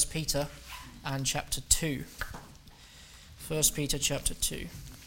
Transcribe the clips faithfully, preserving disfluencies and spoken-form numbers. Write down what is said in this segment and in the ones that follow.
First Peter and chapter two. First Peter chapter two.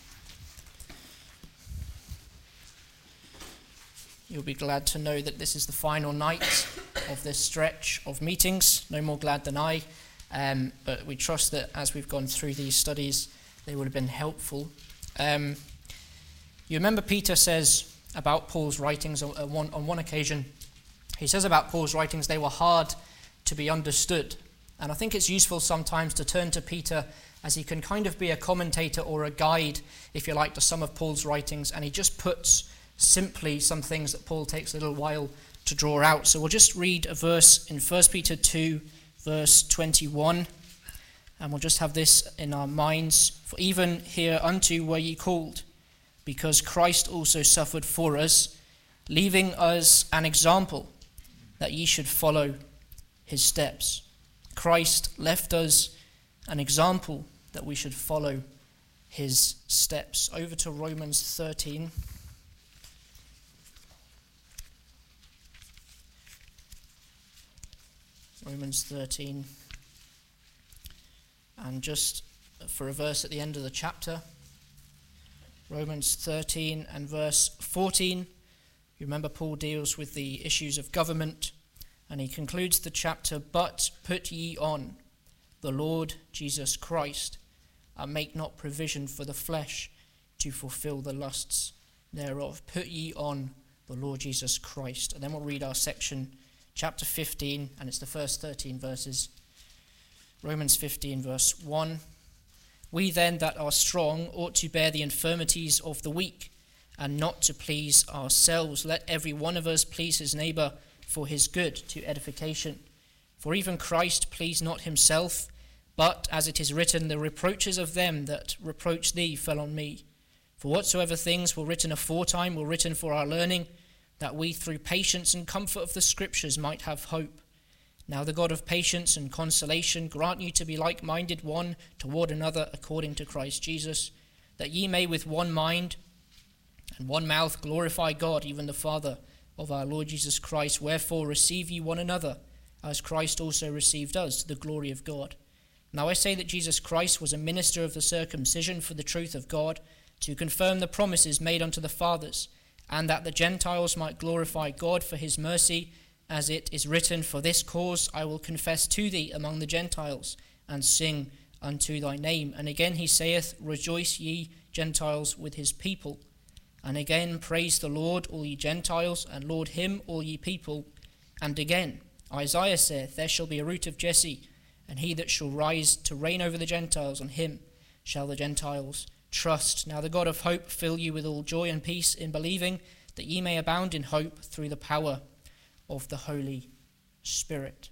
You'll be glad to know that this is the final night of this stretch of meetings. No more glad than I. Um, but we trust that as we've gone through these studies, they would have been helpful. Um, you remember Peter says about Paul's writings on one, on one occasion, he says about Paul's writings, they were hard to be understood. And I think it's useful sometimes to turn to Peter as he can kind of be a commentator or a guide, if you like, to some of Paul's writings. And he just puts simply some things that Paul takes a little while to draw out. So we'll just read a verse in First Peter two, verse twenty-one. And we'll just have this in our minds. For even hereunto were ye called, because Christ also suffered for us, leaving us an example, that ye should follow his steps. Christ left us an example that we should follow his steps. Over to Romans thirteen. Romans thirteen. And just for a verse at the end of the chapter, Romans thirteen and verse fourteen. You remember Paul deals with the issues of government, and he concludes the chapter, but put ye on the Lord Jesus Christ, and make not provision for the flesh to fulfill the lusts thereof. Put ye on the Lord Jesus Christ. And then we'll read our section, chapter fifteen, and it's the first thirteen verses. Romans fifteen, verse one. We then that are strong ought to bear the infirmities of the weak, and not to please ourselves. Let every one of us please his neighbour for his good, to edification. For even Christ pleased not himself, but, as it is written, the reproaches of them that reproach thee fell on me. For whatsoever things were written aforetime were written for our learning, that we through patience and comfort of the Scriptures might have hope. Now the God of patience and consolation grant you to be like-minded one toward another according to Christ Jesus, that ye may with one mind and one mouth glorify God, even the Father of our Lord Jesus Christ. Wherefore receive ye one another, as Christ also received us, to the glory of God. Now I say that Jesus Christ was a minister of the circumcision for the truth of God, to confirm the promises made unto the fathers, and that the Gentiles might glorify God for his mercy, as it is written, for this cause I will confess to thee among the Gentiles, and sing unto thy name. And again he saith, rejoice ye Gentiles with his people. And again, praise the Lord, all ye Gentiles, and laud him, all ye people. And again, Isaiah saith, there shall be a root of Jesse, and he that shall rise to reign over the Gentiles, on him shall the Gentiles trust. Now the God of hope fill you with all joy and peace in believing, that ye may abound in hope through the power of the Holy Spirit.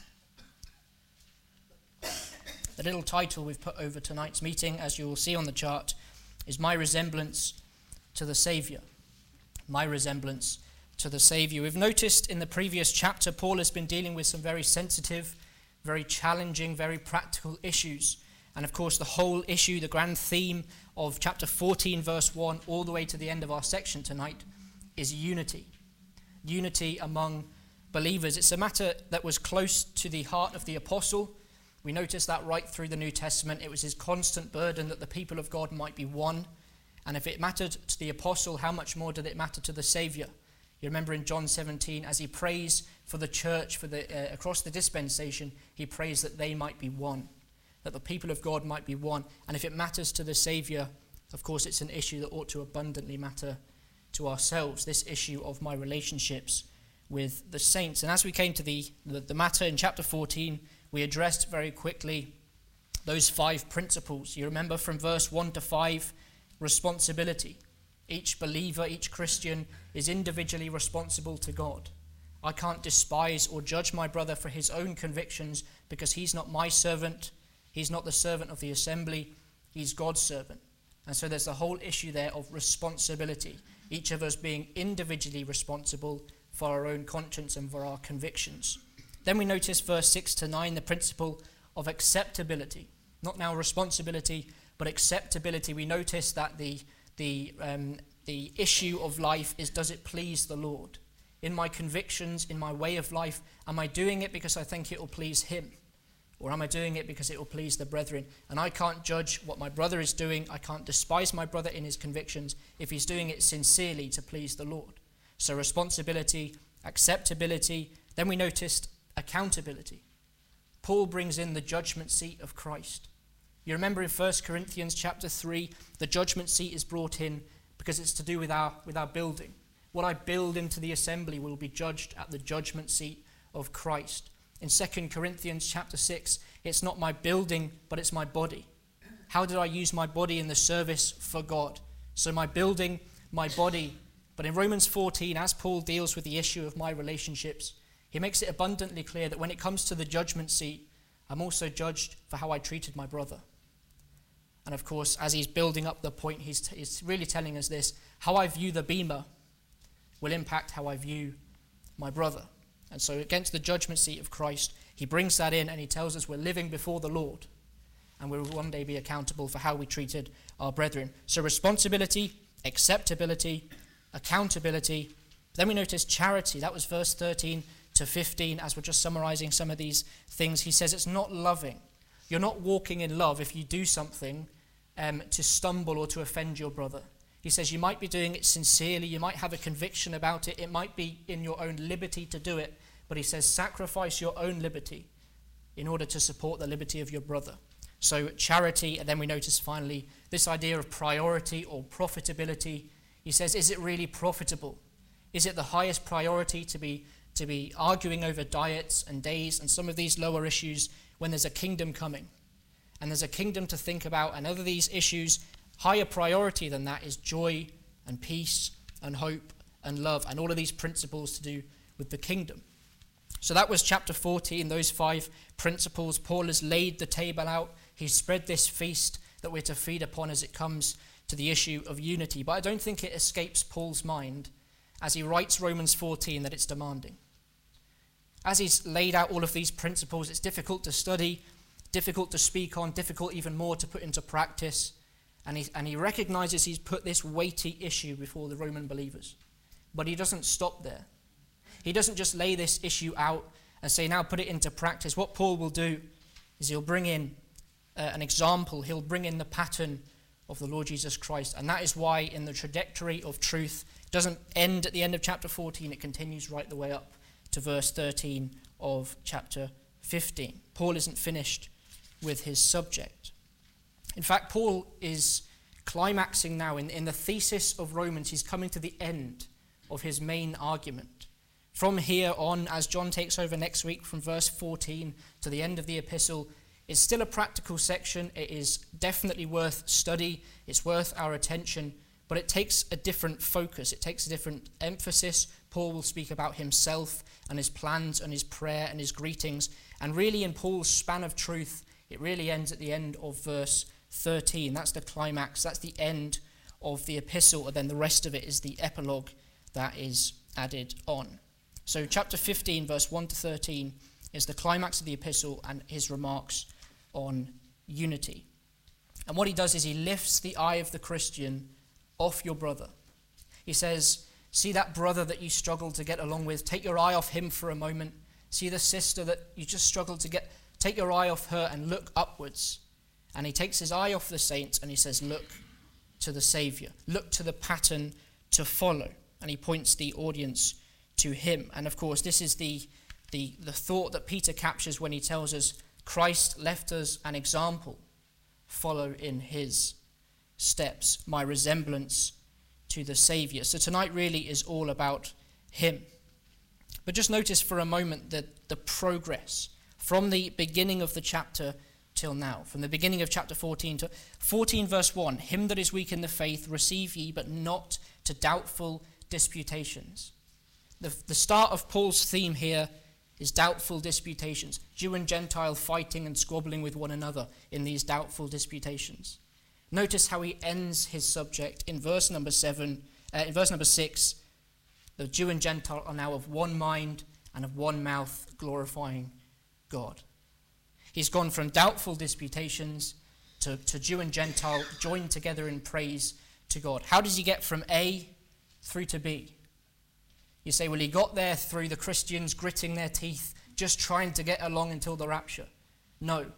The little title we've put over tonight's meeting, as you will see on the chart, is My Resemblance to the Saviour. My resemblance to the Saviour. We've noticed in the previous chapter, Paul has been dealing with some very sensitive, very challenging, very practical issues. And of course, the whole issue, the grand theme of chapter fourteen, verse one, all the way to the end of our section tonight, is unity. Unity among believers. It's a matter that was close to the heart of the apostle. We notice that right through the New Testament. It was his constant burden that the people of God might be one. And if it mattered to the apostle, how much more did it matter to the Saviour? You remember in John seventeen, as he prays for the church, for the uh, across the dispensation, he prays that they might be one, that the people of God might be one. And if it matters to the Saviour, of course, it's an issue that ought to abundantly matter to ourselves, this issue of my relationships with the saints. And as we came to the, the, the matter in chapter fourteen, we addressed very quickly those five principles. You remember from verse one to five, responsibility. Each believer, each Christian is individually responsible to God. I can't despise or judge my brother for his own convictions because he's not my servant. He's not the servant of the assembly. He's God's servant. And so there's the whole issue there of responsibility. Each of us being individually responsible for our own conscience and for our convictions. Then we notice verse six to nine, the principle of acceptability. Not now responsibility, but acceptability. We notice that the the um, the issue of life is, does it please the Lord? In my convictions, in my way of life, am I doing it because I think it will please him? Or am I doing it because it will please the brethren? And I can't judge what my brother is doing. I can't despise my brother in his convictions if he's doing it sincerely to please the Lord. So responsibility, acceptability. Then we noticed accountability. Paul brings in the judgment seat of Christ. You remember in First Corinthians chapter three, the judgment seat is brought in because it's to do with our, with our building. What I build into the assembly will be judged at the judgment seat of Christ. In Second Corinthians chapter six, it's not my building, but it's my body. How did I use my body in the service for God? So my building, my body. But in Romans fourteen, as Paul deals with the issue of my relationships, he makes it abundantly clear that when it comes to the judgment seat, I'm also judged for how I treated my brother. And of course, as he's building up the point, he's, t- he's really telling us this: how I view the beamer will impact how I view my brother. And so against the judgment seat of Christ, he brings that in and he tells us we're living before the Lord and we will one day be accountable for how we treated our brethren. So responsibility, acceptability, accountability. Then we notice charity. That was verse thirteen to fifteen. As we're just summarizing some of these things, he says it's not loving. You're not walking in love if you do something um, to stumble or to offend your brother. He says you might be doing it sincerely, you might have a conviction about it, it might be in your own liberty to do it, but he says sacrifice your own liberty in order to support the liberty of your brother. So charity, and then we notice finally this idea of priority or profitability. He says, is it really profitable? Is it the highest priority to be to be arguing over diets and days and some of these lower issues when there's a kingdom coming? And there's a kingdom to think about, and other these issues, higher priority than that is joy and peace and hope and love and all of these principles to do with the kingdom. So that was chapter fourteen, those five principles. Paul has laid the table out. He's spread this feast that we're to feed upon as it comes to the issue of unity. But I don't think it escapes Paul's mind as he writes Romans fourteen that it's demanding. As he's laid out all of these principles, it's difficult to study, difficult to speak on, difficult even more to put into practice. And he, and he recognizes he's put this weighty issue before the Roman believers. But he doesn't stop there. He doesn't just lay this issue out and say, now put it into practice. What Paul will do is he'll bring in uh, an example. He'll bring in the pattern of the Lord Jesus Christ. And that is why in the trajectory of truth, it doesn't end at the end of chapter fourteen. It continues right the way up to verse thirteen of chapter fifteen. Paul isn't finished with his subject. In fact, Paul is climaxing now in, in the thesis of Romans. He's coming to the end of his main argument. From here on, as John takes over next week, from verse fourteen to the end of the epistle, it's still a practical section. It is definitely worth study. It's worth our attention, but it takes a different focus. It takes a different emphasis. Paul will speak about himself and his plans and his prayer and his greetings. And really in Paul's span of truth, it really ends at the end of verse thirteen. That's the climax. That's the end of the epistle. And then the rest of it is the epilogue that is added on. So chapter fifteen, verse one to thirteen, is the climax of the epistle and his remarks on unity. And what he does is he lifts the eye of the Christian off your brother. He says, see that brother that you struggle to get along with, take your eye off him for a moment. See the sister that you just struggle to get, take your eye off her and look upwards. And he takes his eye off the saints and he says, look to the Savior. Look to the pattern to follow. And he points the audience to him. And of course, this is the, the, the thought that Peter captures when he tells us, Christ left us an example. Follow in his steps, my resemblance to the Savior. So tonight really is all about him. But just notice for a moment that the progress from the beginning of the chapter till now, from the beginning of chapter fourteen to fourteen verse one, him that is weak in the faith receive ye, but not to doubtful disputations. The, the start of Paul's theme here is doubtful disputations, Jew and Gentile fighting and squabbling with one another in these doubtful disputations. Notice how he ends his subject in verse number seven, uh, in verse number six. The Jew and Gentile are now of one mind and of one mouth, glorifying God. He's gone from doubtful disputations to, to Jew and Gentile joined together in praise to God. How does he get from A through to B? You say, well, he got there through the Christians gritting their teeth, just trying to get along until the rapture. No.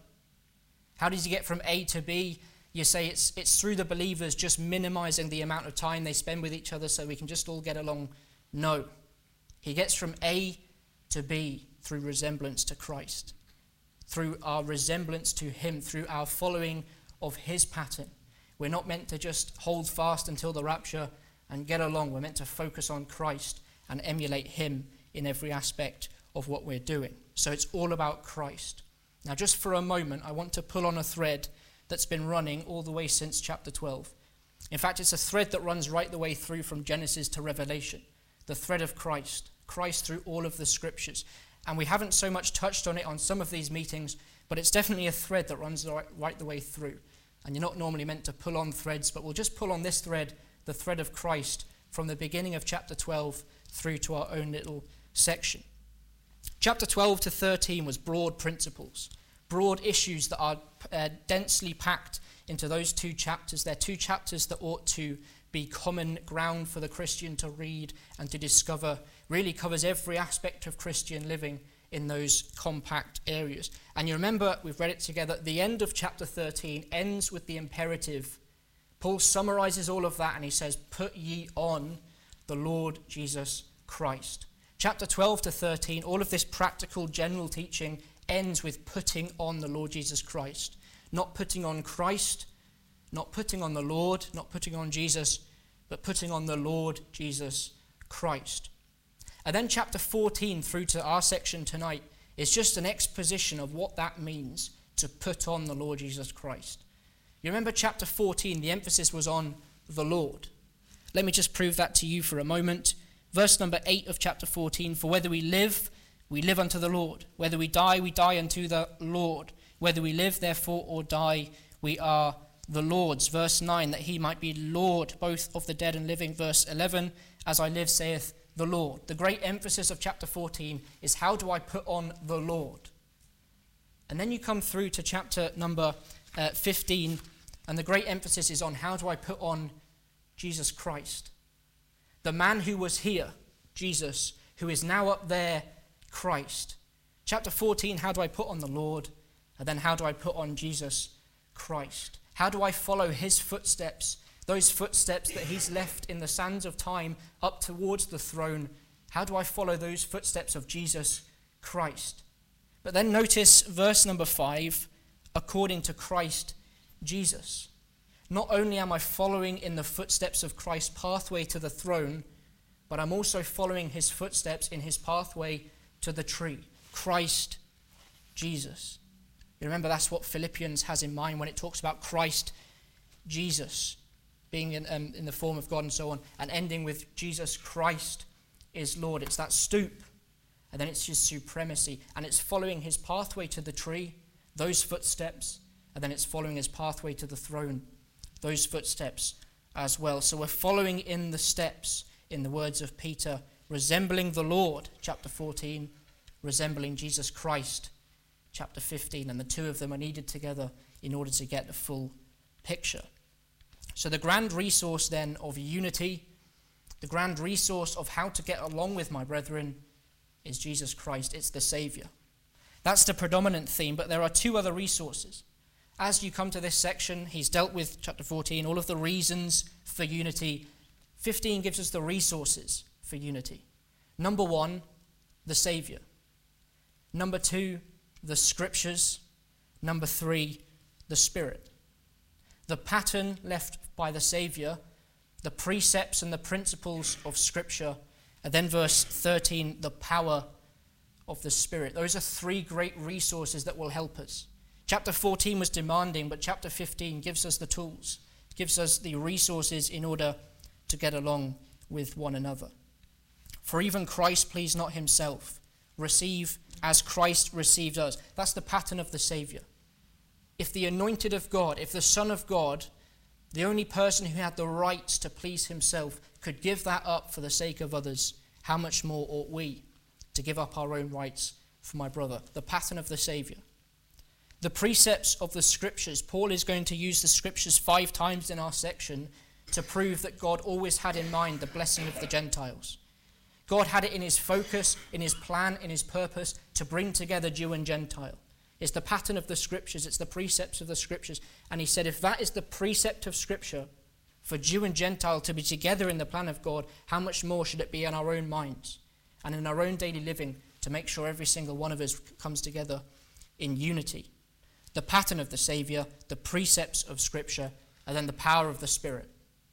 How does he get from A to B? You say it's it's through the believers just minimizing the amount of time they spend with each other so we can just all get along. No. He gets from A to B through resemblance to Christ, through our resemblance to him, through our following of his pattern. We're not meant to just hold fast until the rapture and get along. We're meant to focus on Christ and emulate him in every aspect of what we're doing. So it's all about Christ. Now, just for a moment, I want to pull on a thread that's been running all the way since chapter twelve. In fact, it's a thread that runs right the way through from Genesis to Revelation. The thread of Christ. Christ through all of the scriptures. And we haven't so much touched on it on some of these meetings, but it's definitely a thread that runs right, right the way through. And you're not normally meant to pull on threads, but we'll just pull on this thread, the thread of Christ, from the beginning of chapter twelve through to our own little section. Chapter twelve to thirteen was broad principles, broad issues that are uh, densely packed into those two chapters. They're two chapters that ought to be common ground for the Christian to read and to discover. Really covers every aspect of Christian living in those compact areas. And you remember, we've read it together, the end of chapter thirteen ends with the imperative. Paul summarizes all of that and he says, put ye on the Lord Jesus Christ. Chapter twelve to thirteen, all of this practical general teaching ends with putting on the Lord Jesus Christ. Not putting on Christ, not putting on the Lord, not putting on Jesus, but putting on the Lord Jesus Christ. And then chapter fourteen through to our section tonight is just an exposition of what that means to put on the Lord Jesus Christ. You remember chapter fourteen, the emphasis was on the Lord. Let me just prove that to you for a moment. Verse number eight of chapter fourteen, for whether we live, we live unto the Lord. Whether we die, we die unto the Lord. Whether we live, therefore, or die, we are the Lord's. Verse nine, that he might be Lord, both of the dead and living. Verse eleven, as I live, saith the Lord. The great emphasis of chapter fourteen is how do I put on the Lord? And then you come through to chapter number uh, fifteen, and the great emphasis is on how do I put on Jesus Christ? The man who was here, Jesus, who is now up there, Christ. Chapter fourteen, how do I put on the Lord? And then how do I put on Jesus Christ? How do I follow his footsteps? Those footsteps that he's left in the sands of time up towards the throne. How do I follow those footsteps of Jesus Christ? But then notice verse number five, according to Christ Jesus. Not only am I following in the footsteps of Christ's pathway to the throne, but I'm also following his footsteps in his pathway to the tree. Christ Jesus. You remember that's what Philippians has in mind when it talks about Christ Jesus being in, um, in the form of God and so on, and ending with Jesus Christ is Lord. It's that stoop, and then it's his supremacy, and it's following his pathway to the tree, those footsteps, and then it's following his pathway to the throne, those footsteps as well. So we're following in the steps, in the words of Peter, resembling the Lord, chapter fourteen, resembling Jesus Christ, chapter fifteen, and the two of them are needed together in order to get the full picture. So the grand resource then of unity, the grand resource of how to get along with my brethren is Jesus Christ. It's the Savior. That's the predominant theme, but there are two other resources. As you come to this section, he's dealt with, chapter fourteen, all of the reasons for unity. fifteen gives us the resources for unity. Number one, the Savior. Number two, the Scriptures. Number three, the Spirit. The pattern left by the Savior, the precepts and the principles of Scripture, and then verse thirteen, the power of the Spirit. Those are three great resources that will help us. Chapter fourteen was demanding, but chapter fifteen gives us the tools, gives us the resources in order to get along with one another. For even Christ pleased not himself. Receive as Christ received us. That's the pattern of the Savior. If the anointed of God, if the Son of God, the only person who had the rights to please himself, could give that up for the sake of others, how much more ought we to give up our own rights for my brother? The pattern of the Savior. The precepts of the Scriptures. Paul is going to use the Scriptures five times in our section to prove that God always had in mind the blessing of the Gentiles. God had it in his focus, in his plan, in his purpose to bring together Jew and Gentile. It's the pattern of the Scriptures. It's the precepts of the Scriptures. And he said, if that is the precept of Scripture for Jew and Gentile to be together in the plan of God, how much more should it be in our own minds and in our own daily living to make sure every single one of us comes together in unity? The pattern of the Saviour, the precepts of Scripture, and then the power of the Spirit.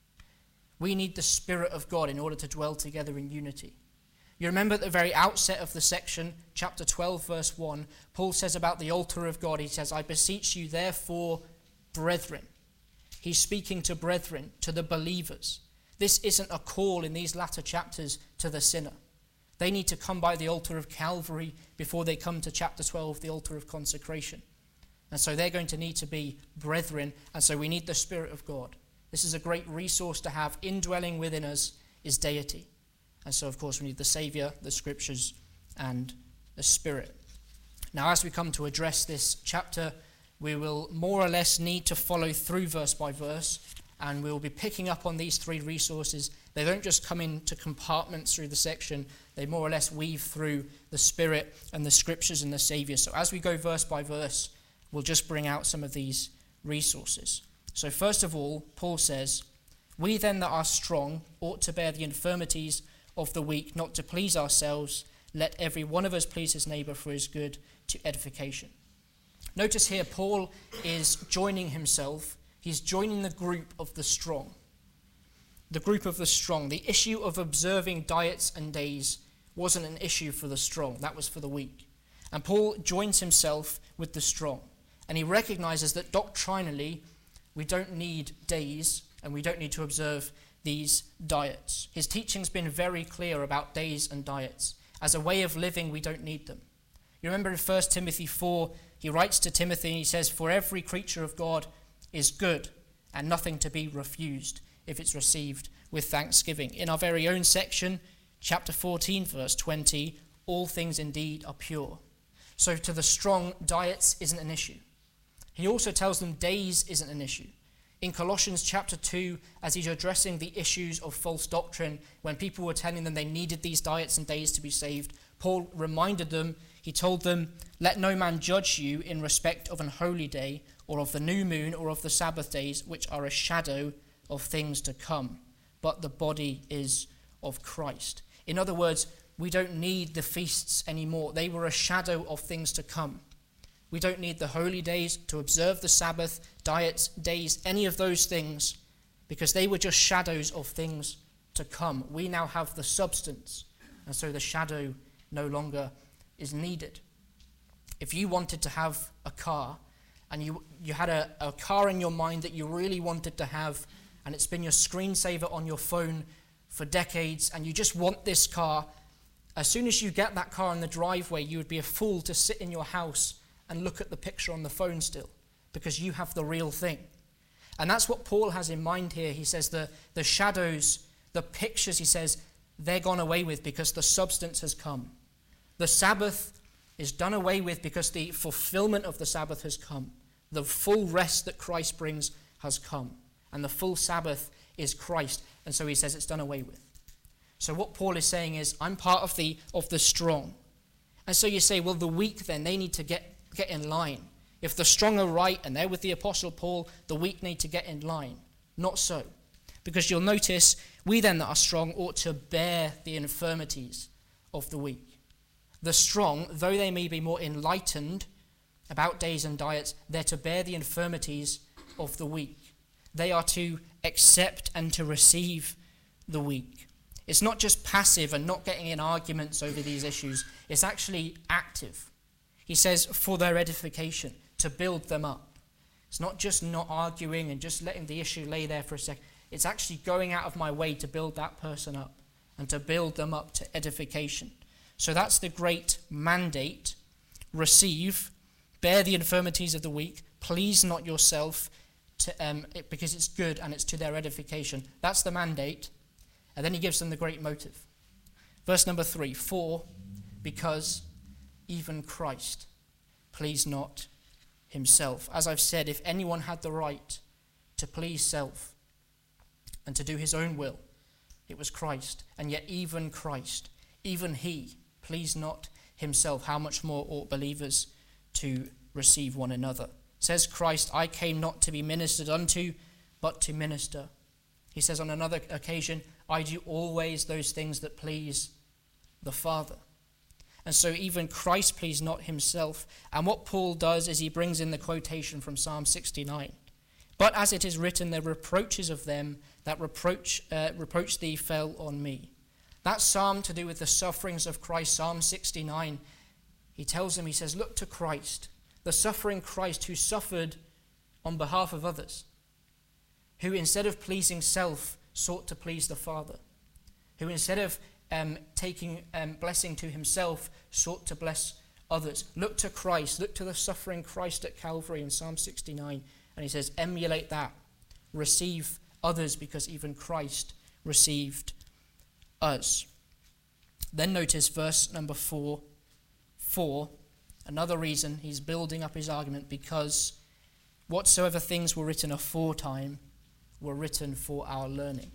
We need the Spirit of God in order to dwell together in unity. You remember at the very outset of the section, chapter twelve, verse one, Paul says about the altar of God, he says, I beseech you therefore, brethren. He's speaking to brethren, to the believers. This isn't a call in these latter chapters to the sinner. They need to come by the altar of Calvary before they come to chapter twelve, the altar of consecration. And so they're going to need to be brethren, and so we need the Spirit of God. This is a great resource to have. Indwelling within us is deity. And so, of course, we need the Saviour, the Scriptures, and the Spirit. Now, as we come to address this chapter, we will more or less need to follow through verse by verse, and we will be picking up on these three resources. They don't just come into compartments through the section. They more or less weave through the Spirit and the Scriptures and the Saviour. So as we go verse by verse, we'll just bring out some of these resources. So first of all, Paul says, we then that are strong ought to bear the infirmities of the weak, not to please ourselves. Let every one of us please his neighbour for his good, to edification. Notice here, Paul is joining himself. He's joining the group of the strong. The group of the strong. The issue of observing diets and days wasn't an issue for the strong. That was for the weak. And Paul joins himself with the strong. And he recognizes that doctrinally, we don't need days and we don't need to observe these diets. His teaching's been very clear about days and diets. As a way of living, we don't need them. You remember in First Timothy four, he writes to Timothy and he says, for every creature of God is good and nothing to be refused if it's received with thanksgiving. In our very own section, chapter fourteen, verse twenty, all things indeed are pure. So to the strong, diets isn't an issue. He also tells them days isn't an issue. In Colossians chapter two, as he's addressing the issues of false doctrine, when people were telling them they needed these diets and days to be saved, Paul reminded them, he told them, let no man judge you in respect of an holy day, or of the new moon, or of the Sabbath days, which are a shadow of things to come, but the body is of Christ. In other words, we don't need the feasts anymore. They were a shadow of things to come. We don't need the holy days to observe the Sabbath, diets, days, any of those things, because they were just shadows of things to come. We now have the substance, and so the shadow no longer is needed. If you wanted to have a car, and you, you had a, a car in your mind that you really wanted to have, and it's been your screensaver on your phone for decades, and you just want this car, as soon as you get that car in the driveway, you would be a fool to sit in your house and look at the picture on the phone still, because you have the real thing. And that's what Paul has in mind here. He says the, the shadows, the pictures, he says, they're gone away with because the substance has come. The Sabbath is done away with because the fulfillment of the Sabbath has come. The full rest that Christ brings has come. And the full Sabbath is Christ. And so he says it's done away with. So what Paul is saying is, I'm part of the of the strong. And so you say, well, the weak then, they need to get get in line. If the strong are right and they're with the Apostle Paul, the weak need to get in line. Not so. Because you'll notice, we then that are strong ought to bear the infirmities of the weak. The strong, though they may be more enlightened about days and diets, they're to bear the infirmities of the weak. They are to accept and to receive the weak. It's not just passive and not getting in arguments over these issues. It's actually active. He says, for their edification, to build them up. It's not just not arguing and just letting the issue lay there for a second. It's actually going out of my way to build that person up and to build them up to edification. So that's the great mandate. Receive, bear the infirmities of the weak, please not yourself, to, um, it, because it's good and it's to their edification. That's the mandate. And then he gives them the great motive. Verse number three, for, because even Christ pleased not himself. As I've said, if anyone had the right to please self and to do his own will, it was Christ. And yet even Christ, even he, pleased not himself. How much more ought believers to receive one another. Says Christ, I came not to be ministered unto, but to minister. He says on another occasion, I do always those things that please the Father. And so even Christ pleased not himself. And what Paul does is he brings in the quotation from Psalm sixty-nine. But as it is written, the reproaches of them that reproach, uh, reproach thee fell on me. That psalm to do with the sufferings of Christ, Psalm sixty-nine, he tells them, he says, look to Christ, the suffering Christ who suffered on behalf of others, who instead of pleasing self sought to please the Father, who instead of um, taking um, blessing to himself sought to bless others. Look to Christ, look to the suffering Christ at Calvary in Psalm sixty-nine, and he says, emulate that, receive others because even Christ received us. Then notice verse number four, four, another reason he's building up his argument, because whatsoever things were written aforetime were written for our learning.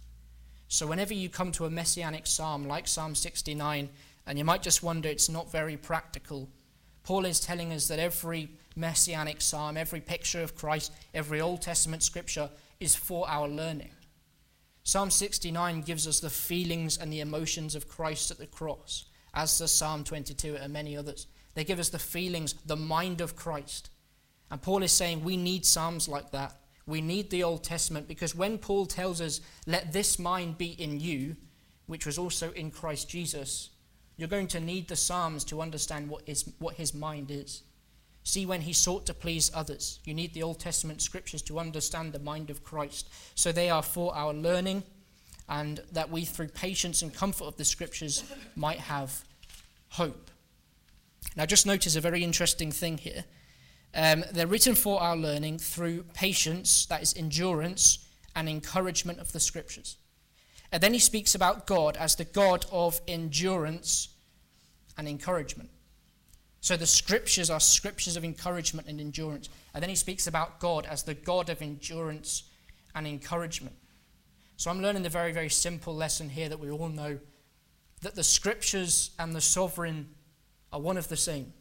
So whenever you come to a messianic psalm like Psalm sixty-nine, and you might just wonder it's not very practical, Paul is telling us that every messianic psalm, every picture of Christ, every Old Testament scripture is for our learning. Psalm sixty-nine gives us the feelings and the emotions of Christ at the cross, as does Psalm twenty-two and many others. They give us the feelings, the mind of Christ. And Paul is saying we need psalms like that. We need the Old Testament, because when Paul tells us, let this mind be in you, which was also in Christ Jesus, you're going to need the Psalms to understand what is what his mind is. See, when he sought to please others, you need the Old Testament scriptures to understand the mind of Christ. So they are for our learning, and that we, through patience and comfort of the scriptures, might have hope. Now just notice a very interesting thing here. Um, they're written for our learning through patience, that is endurance, and encouragement of the scriptures. And then he speaks about God as the God of endurance and encouragement. So the scriptures are scriptures of encouragement and endurance. And then he speaks about God as the God of endurance and encouragement. So I'm learning the very, very simple lesson here that we all know, that the scriptures and the sovereign are one of the same.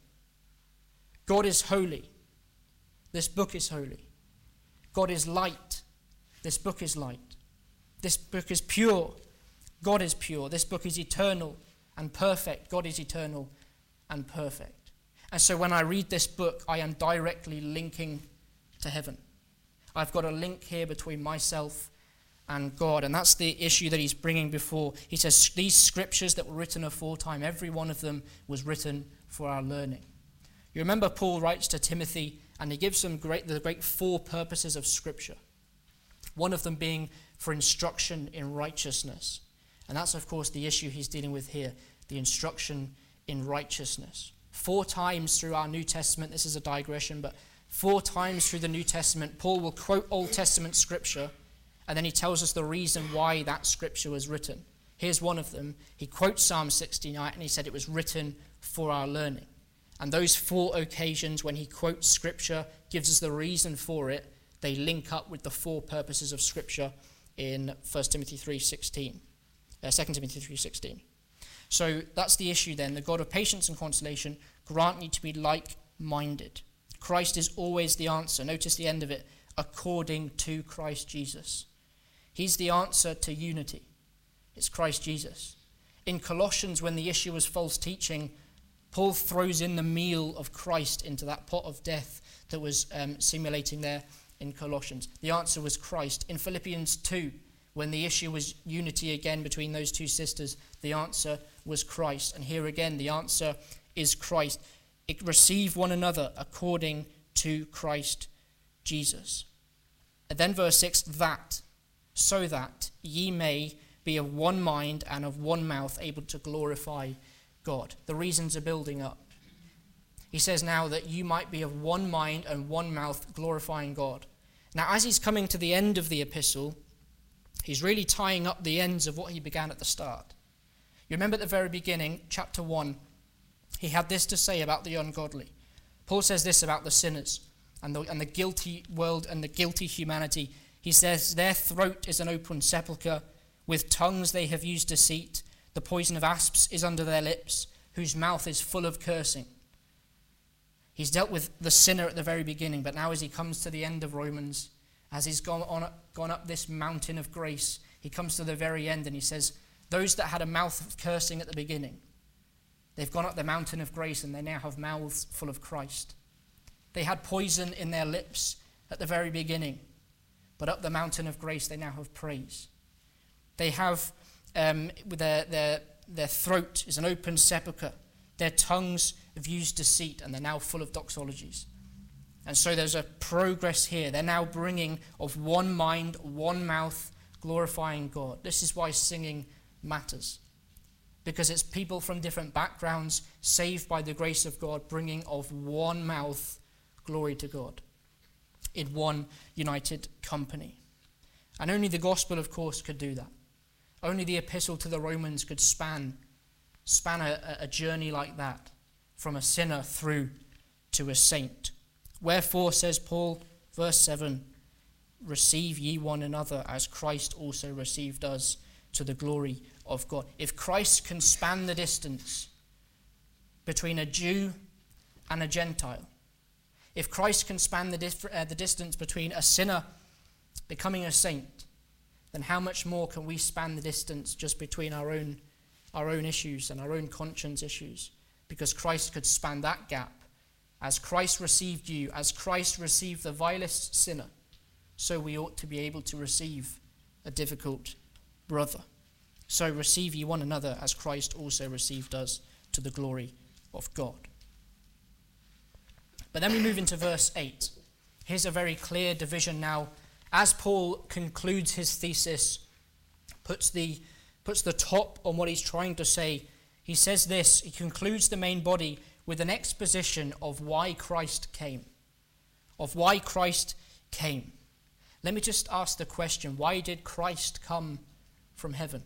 God is holy. This book is holy. God is light. This book is light. This book is pure. God is pure. This book is eternal and perfect. God is eternal and perfect. And so when I read this book, I am directly linking to heaven. I've got a link here between myself and God, and that's the issue that he's bringing before. He says these scriptures that were written aforetime, every one of them was written for our learning. You remember Paul writes to Timothy, and he gives them great, the great four purposes of Scripture. One of them being for instruction in righteousness. And that's, of course, the issue he's dealing with here, the instruction in righteousness. Four times through our New Testament, this is a digression, but four times through the New Testament, Paul will quote Old Testament Scripture, and then he tells us the reason why that Scripture was written. Here's one of them. He quotes Psalm sixty-nine, and he said it was written for our learning. And those four occasions when he quotes Scripture, gives us the reason for it, they link up with the four purposes of Scripture in First Timothy three sixteen, uh, Second Timothy three sixteen. So that's the issue then. The God of patience and consolation grant you to be like-minded. Christ is always the answer. Notice the end of it, according to Christ Jesus. He's the answer to unity. It's Christ Jesus. In Colossians, when the issue was false teaching, Paul throws in the meal of Christ into that pot of death that was um, simulating there in Colossians. The answer was Christ. In Philippians two, when the issue was unity again between those two sisters, the answer was Christ. And here again, the answer is Christ. It, receive one another according to Christ Jesus. And then verse six, that, so that ye may be of one mind and of one mouth, able to glorify God. The reasons are building up. He says now that you might be of one mind and one mouth, glorifying God. Now, as he's coming to the end of the epistle, he's really tying up the ends of what he began at the start. You remember at the very beginning, chapter one, he had this to say about the ungodly. Paul says this about the sinners and the, and the guilty world and the guilty humanity. He says, their throat is an open sepulchre, with tongues they have used deceit. The poison of asps is under their lips, whose mouth is full of cursing. He's dealt with the sinner at the very beginning, but now as he comes to the end of Romans, as he's gone, on, gone up this mountain of grace, he comes to the very end and he says, those that had a mouth of cursing at the beginning, they've gone up the mountain of grace and they now have mouths full of Christ. They had poison in their lips at the very beginning, but up the mountain of grace they now have praise. They have, um, their, their, their throat is an open sepulchre. Their tongues have used deceit, and they're now full of doxologies. And so there's a progress here. They're now bringing of one mind, one mouth, glorifying God. This is why singing matters, because it's people from different backgrounds, saved by the grace of God, bringing of one mouth glory to God in one united company. And only the gospel, of course, could do that. Only the epistle to the Romans could span span a, a journey like that, from a sinner through to a saint. Wherefore, says Paul, verse seven, receive ye one another as Christ also received us to the glory of God. If Christ can span the distance between a Jew and a Gentile, if Christ can span the, dif- uh, the distance between a sinner becoming a saint, then how much more can we span the distance just between our own our own issues and our own conscience issues? Because Christ could span that gap. As Christ received you, as Christ received the vilest sinner, so we ought to be able to receive a difficult brother. So receive ye one another as Christ also received us to the glory of God. But then we move into verse eight. Here's a very clear division now. As Paul concludes his thesis, puts the puts the top on what he's trying to say, he says this, he concludes the main body with an exposition of why Christ came. Of why Christ came. Let me just ask the question, why did Christ come from heaven?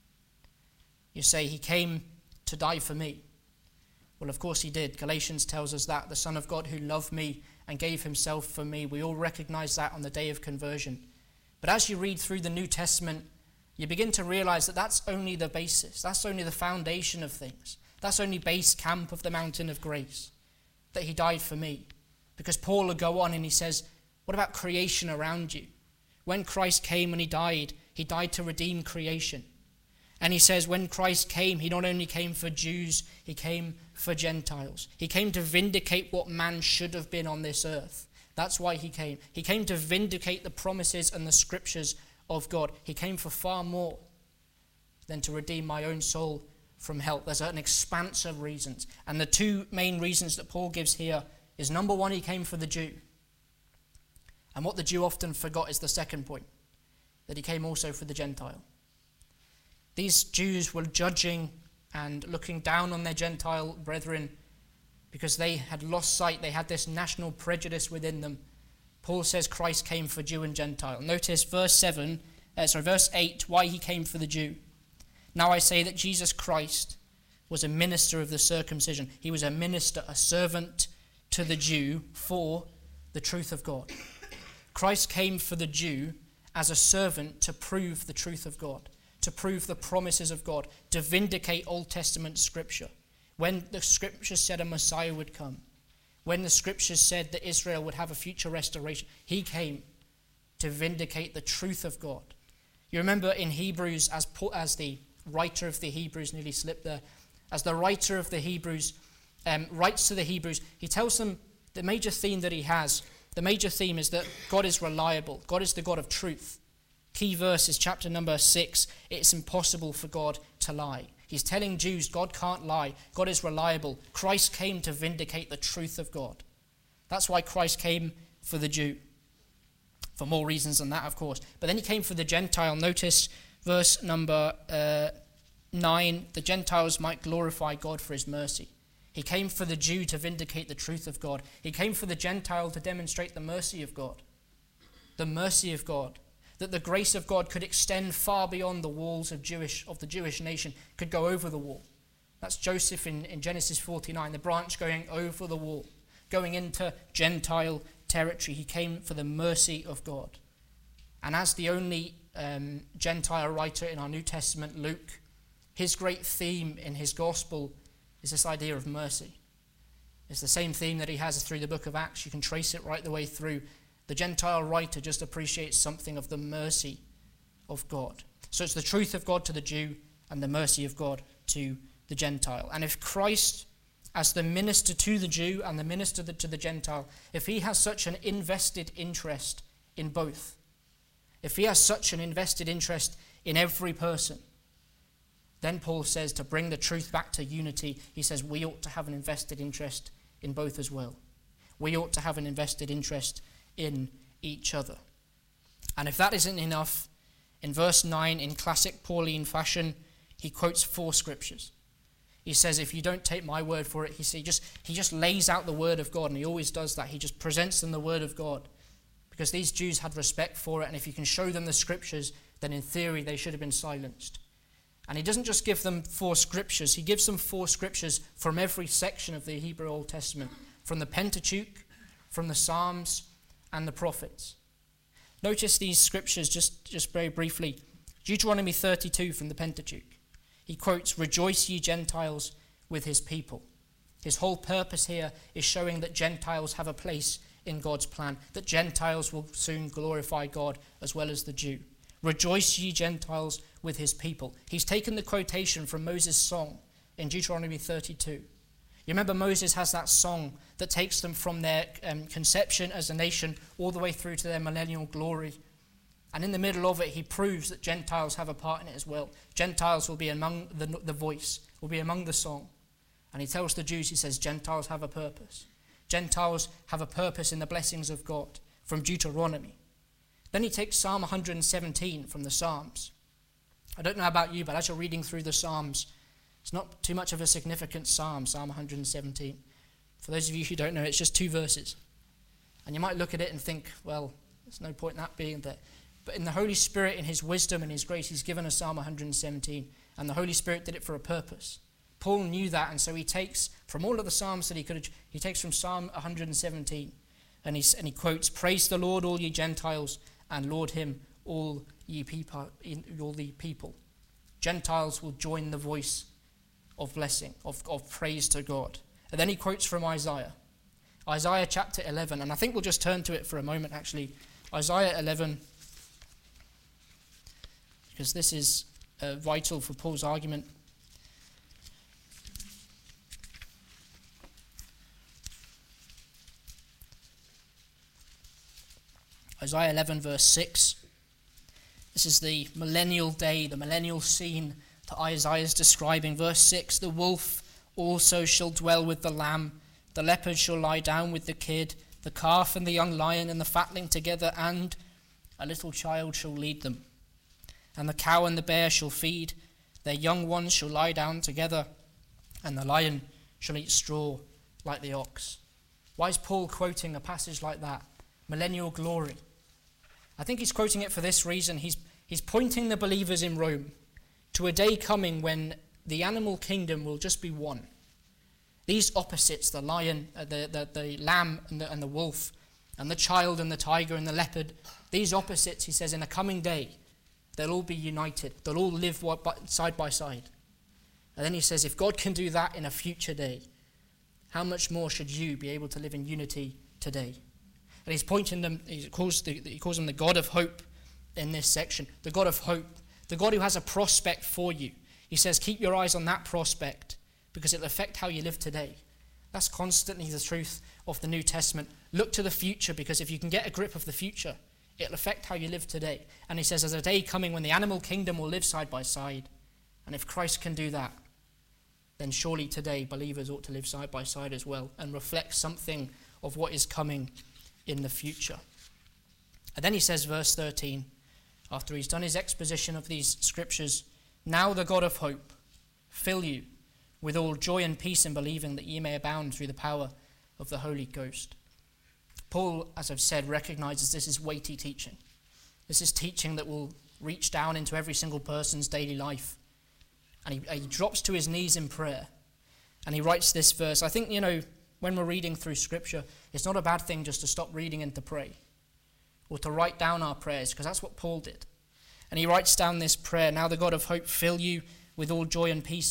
You say, he came to die for me. Well, of course he did. Galatians tells us that, the Son of God who loved me and gave himself for me. We all recognize that on the day of conversion. But as you read through the New Testament, you begin to realize that that's only the basis. That's only the foundation of things. That's only base camp of the mountain of grace, that he died for me. Because Paul will go on and he says, what about creation around you? When Christ came and he died, he died to redeem creation. And he says when Christ came, he not only came for Jews, he came for Gentiles. He came to vindicate what man should have been on this earth. That's why he came. He came to vindicate the promises and the scriptures of God. He came for far more than to redeem my own soul from hell. There's an expanse of reasons. And the two main reasons that Paul gives here is, number one, he came for the Jew. And what the Jew often forgot is the second point, that he came also for the Gentile. These Jews were judging and looking down on their Gentile brethren because they had lost sight. They had this national prejudice within them. Paul says Christ came for Jew and Gentile. Notice verse seven, uh, sorry, verse eight, why he came for the Jew. Now I say that Jesus Christ was a minister of the circumcision. He was a minister, a servant to the Jew for the truth of God. Christ came for the Jew as a servant to prove the truth of God, to prove the promises of God, to vindicate Old Testament scripture. When the scriptures said a Messiah would come, when the scriptures said that Israel would have a future restoration, he came to vindicate the truth of God. You remember in Hebrews, as Paul, as the writer of the Hebrews, nearly slipped there, as the writer of the Hebrews um, writes to the Hebrews, he tells them the major theme that he has, the major theme is that God is reliable. God is the God of truth. Key verse is chapter number six. It's impossible for God to lie. He's telling Jews God can't lie. God is reliable. Christ came to vindicate the truth of God. That's why Christ came for the Jew. For more reasons than that, of course. But then he came for the Gentile. Notice verse number uh, nine. The Gentiles might glorify God for his mercy. He came for the Jew to vindicate the truth of God. He came for the Gentile to demonstrate the mercy of God. The mercy of God. That the grace of God could extend far beyond the walls of Jewish of the Jewish nation, could go over the wall. That's Joseph in, in Genesis forty-nine, the branch going over the wall, going into Gentile territory. He came for the mercy of God. And as the only um, Gentile writer in our New Testament, Luke, his great theme in his gospel is this idea of mercy. It's the same theme that he has through the book of Acts. You can trace it right the way through. The Gentile writer just appreciates something of the mercy of God. So it's the truth of God to the Jew and the mercy of God to the Gentile. And if Christ, as the minister to the Jew and the minister to the Gentile, if he has such an invested interest in both, if he has such an invested interest in every person, then Paul says to bring the truth back to unity, he says we ought to have an invested interest in both as well. We ought to have an invested interest in each other. And if that isn't enough, in verse nine, in classic Pauline fashion, he quotes four scriptures. He says, if you don't take my word for it, he, he, just, he just lays out the word of God, and he always does that. He just presents them the word of God, because these Jews had respect for it, and if you can show them the scriptures, then in theory they should have been silenced. And he doesn't just give them four scriptures, he gives them four scriptures from every section of the Hebrew Old Testament, from the Pentateuch, from the Psalms, and the prophets. Notice these scriptures just, just very briefly. Deuteronomy thirty-two from the Pentateuch. He quotes, "Rejoice ye Gentiles with his people." His whole purpose here is showing that Gentiles have a place in God's plan, that Gentiles will soon glorify God as well as the Jew. "Rejoice ye Gentiles with his people." He's taken the quotation from Moses' song in Deuteronomy thirty-two. You remember Moses has that song that takes them from their um, conception as a nation all the way through to their millennial glory. And in the middle of it, he proves that Gentiles have a part in it as well. Gentiles will be among the, the voice, will be among the song. And he tells the Jews, he says, Gentiles have a purpose. Gentiles have a purpose in the blessings of God, from Deuteronomy. Then he takes Psalm one hundred seventeen from the Psalms. I don't know about you, but as you're reading through the Psalms, it's not too much of a significant psalm, Psalm one hundred seventeen. For those of you who don't know, it's just two verses. And you might look at it and think, well, there's no point in that being there. But in the Holy Spirit, in his wisdom and his grace, he's given us Psalm one hundred seventeen. And the Holy Spirit did it for a purpose. Paul knew that, and so he takes from all of the Psalms that he could have, he takes from Psalm one hundred seventeen. And he, and he quotes, "Praise the Lord, all ye Gentiles, and laud him, all ye people, all the people." Gentiles will join the voice of blessing, of, of praise to God. And then he quotes from Isaiah. Isaiah chapter eleven, and I think we'll just turn to it for a moment actually. Isaiah eleven, because this is uh, vital for Paul's argument. Isaiah eleven verse six. This is the millennial day, the millennial scene that Isaiah is describing. Verse six, "The wolf also shall dwell with the lamb, the leopard shall lie down with the kid, the calf and the young lion and the fatling together, and a little child shall lead them. And the cow and the bear shall feed, their young ones shall lie down together, and the lion shall eat straw like the ox." Why is Paul quoting a passage like that? Millennial glory. I think he's quoting it for this reason. He's, he's pointing the believers in Rome to a day coming when the animal kingdom will just be one. These opposites, the lion, uh, the, the, the lamb and the, and the wolf, and the child and the tiger and the leopard, these opposites, he says, in a coming day, they'll all be united. They'll all live side by side. And then he says, if God can do that in a future day, how much more should you be able to live in unity today? And he's pointing them, he calls, the, he calls them the God of hope in this section. The God of hope. The God who has a prospect for you. He says, keep your eyes on that prospect because it'll affect how you live today. That's constantly the truth of the New Testament. Look to the future, because if you can get a grip of the future, it'll affect how you live today. And he says, there's a day coming when the animal kingdom will live side by side. And if Christ can do that, then surely today believers ought to live side by side as well and reflect something of what is coming in the future. And then he says, verse thirteen, after he's done his exposition of these scriptures, "Now the God of hope fill you with all joy and peace in believing, that ye may abound through the power of the Holy Ghost." Paul, as I've said, recognizes this is weighty teaching. This is teaching that will reach down into every single person's daily life. And he, he drops to his knees in prayer. And he writes this verse. I think, you know, when we're reading through Scripture, it's not a bad thing just to stop reading and to pray, or to write down our prayers, because that's what Paul did. And he writes down this prayer, "Now the God of hope fill you with all joy and peace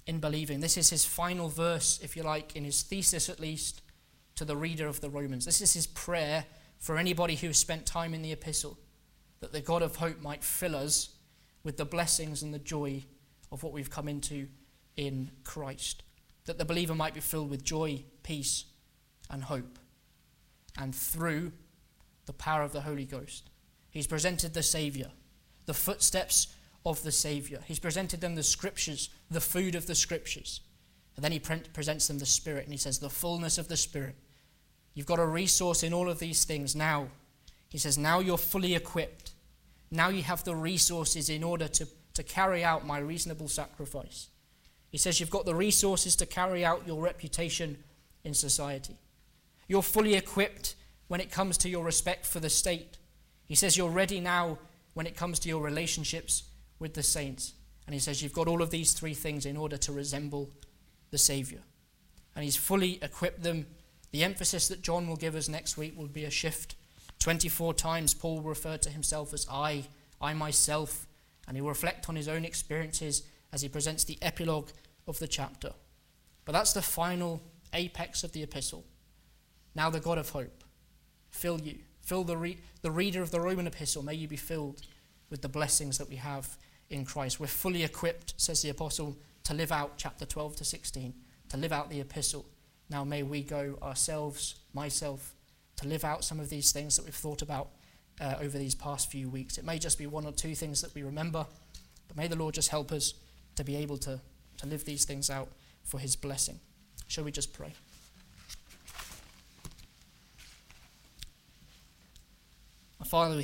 in believing. This is his final verse, if you like, in his thesis at least, to the reader of the Romans. This is his prayer for anybody who has spent time in the epistle, that the God of hope might fill us with the blessings and the joy of what we've come into in Christ. That the believer might be filled with joy, peace, and hope. And through the power of the Holy Ghost, he's presented the Saviour, the footsteps of the Saviour. He's presented them the Scriptures, the food of the Scriptures. And then he pre- presents them the Spirit, and he says, the fullness of the Spirit. You've got a resource in all of these things now. He says, now you're fully equipped. Now you have the resources in order to, to carry out my reasonable sacrifice. He says you've got the resources to carry out your reputation in society. You're fully equipped when it comes to your respect for the state. He says you're ready now when it comes to your relationships with the saints. And he says you've got all of these three things in order to resemble the Saviour. And he's fully equipped them. The emphasis that John will give us next week will be a shift. twenty-four times Paul referred to himself as I, I myself, and he will reflect on his own experiences as he presents the epilogue of the chapter. But that's the final apex of the epistle. Now the God of hope, fill you, fill the, re- the reader of the Roman epistle, may you be filled with the blessings that we have in Christ. We're fully equipped, says the apostle, to live out chapter twelve to sixteen, to live out the epistle. Now may we go ourselves, myself, to live out some of these things that we've thought about uh, over these past few weeks. It may just be one or two things that we remember, but may the Lord just help us to be able to, to live these things out for his blessing. Shall we just pray? Father, we